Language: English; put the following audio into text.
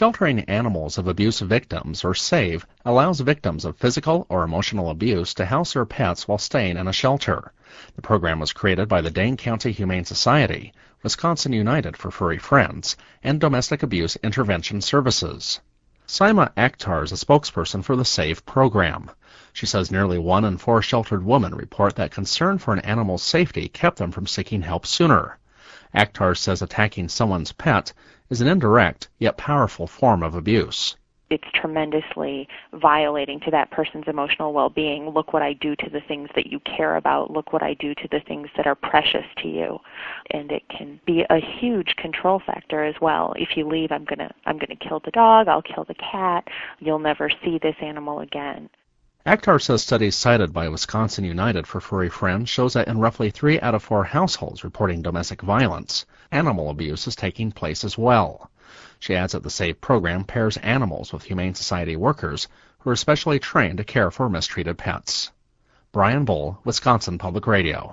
Sheltering Animals of Abuse Victims, or SAVE, allows victims of physical or emotional abuse to house their pets while staying in a shelter. The program was created by the Dane County Humane Society, Wisconsin United for Furry Friends, and Domestic Abuse Intervention Services. Saima Akhtar is a spokesperson for the SAVE program. She says nearly 1 in 4 sheltered women report that concern for an animal's safety kept them from seeking help sooner. Akhtar says attacking someone's pet is an indirect yet powerful form of abuse. It's tremendously violating to that person's emotional well-being. Look what I do to the things that you care about. Look what I do to the things that are precious to you. And it can be a huge control factor as well. If you leave, I'm gonna kill the dog, I'll kill the cat, you'll never see this animal again. Akhtar says studies cited by Wisconsin United for Furry Friends shows that in roughly 3 out of 4 households reporting domestic violence, animal abuse is taking place as well. She adds that the SAVE program pairs animals with Humane Society workers who are specially trained to care for mistreated pets. Brian Bull, Wisconsin Public Radio.